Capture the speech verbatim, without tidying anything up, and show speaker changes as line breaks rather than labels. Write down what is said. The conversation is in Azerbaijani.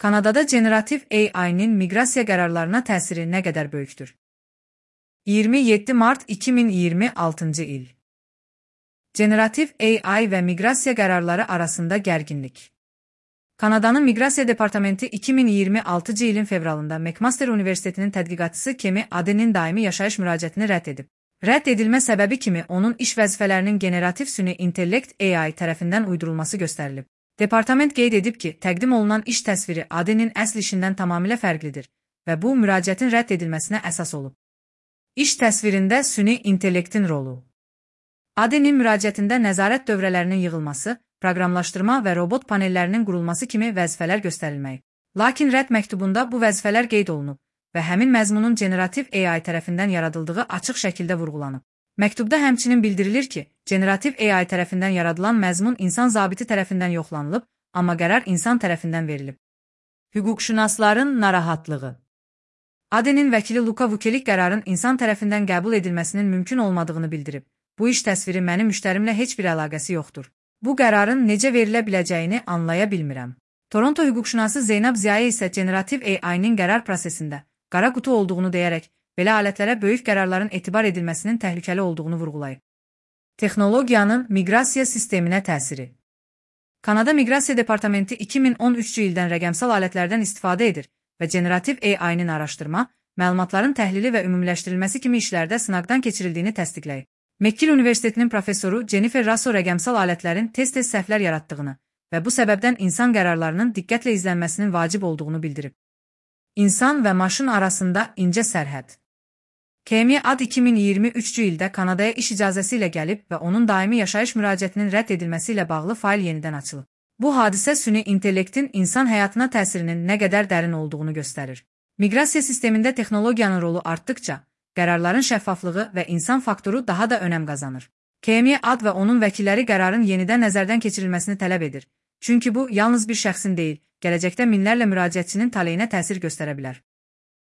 Kanadada generativ A I'nin miqrasiya qərarlarına təsiri nə qədər böyükdür? iyirmi yeddi mart iki min iyirmi altıncı il. Generativ A I və miqrasiya qərarları arasında gərginlik. Kanadanın Miqrasiya Departamenti iki min iyirmi altıncı ilin fevralında McMaster Universitetinin tədqiqatçısı Kemi Aden'in daimi yaşayış müraciətini rədd edib. Rədd edilmə səbəbi kimi onun iş vəzifələrinin generativ süni intellekt A I tərəfindən uydurulması göstərilib. Departament qeyd edib ki, təqdim olunan iş təsviri Aden'in əsl işindən tamamilə fərqlidir və bu müraciətin rədd edilməsinə əsas olub. İş təsvirində süni intellektin rolu. Aden'in müraciətində nəzarət dövrələrinin yığılması, proqramlaşdırma və robot panellərinin qurulması kimi vəzifələr göstərilməyib. Lakin rədd məktubunda bu vəzifələr qeyd olunub və həmin məzmunun generativ A I tərəfindən yaradıldığı açıq şəkildə vurğulanıb. Məktubda həmçinin bildirilir ki, generativ A I tərəfindən yaradılan məzmun insan zabiti tərəfindən yoxlanılıb, amma qərar insan tərəfindən verilib. Hüquqşünasların narahatlığı. Aden'in vəkili Luka Vukelik qərarın insan tərəfindən qəbul edilməsinin mümkün olmadığını bildirib. Bu iş təsviri mənim müştərimlə heç bir əlaqəsi yoxdur. Bu qərarın necə verilə biləcəyini anlaya bilmirəm. Toronto hüquqşünası Zeynab Ziya isə generativ A I'nin qərar prosesində qara qutu olduğunu deyərək, belə alətlərə böyük qərarların etibar edilməsinin təhlükəli olduğunu vurğulayıb. Texnologiyanın miqrasiya sisteminə təsiri. Kanada Miqrasiya Departamenti iki min on üçüncü ildən rəqəmsal alətlərdən istifadə edir və generativ A I'nin araşdırma, məlumatların təhlili və ümumiləşdirilməsi kimi işlərdə sınaqdan keçirildiyini təsdiqləyib. McGill Universitetinin professoru Jennifer Russo rəqəmsal alətlərin tez-tez səhvlər yaratdığını və bu səbəbdən insan qərarlarının diqqətlə izlənməsinin vacib olduğunu bildirib. İnsan və maşın arasında incə sərhəd. Kemi Ad iki min iyirmi üçüncü ildə Kanadaya iş icazəsi ilə gəlib və onun daimi yaşayış müraciətinin rədd edilməsi ilə bağlı fail yenidən açılıb. Bu hadisə süni intellektin insan həyatına təsirinin nə qədər dərin olduğunu göstərir. Miqrasiya sistemində texnologiyanın rolu artdıqca, qərarların şəffaflığı və insan faktoru daha da önəm qazanır. Kemi Ad və onun vəkilləri qərarın yenidən nəzərdən keçirilməsini tələb edir. Çünki bu, yalnız bir şəxsin deyil, gələcəkdə minlərlə müraciətçinin taleyinə təsir göstərə bilər.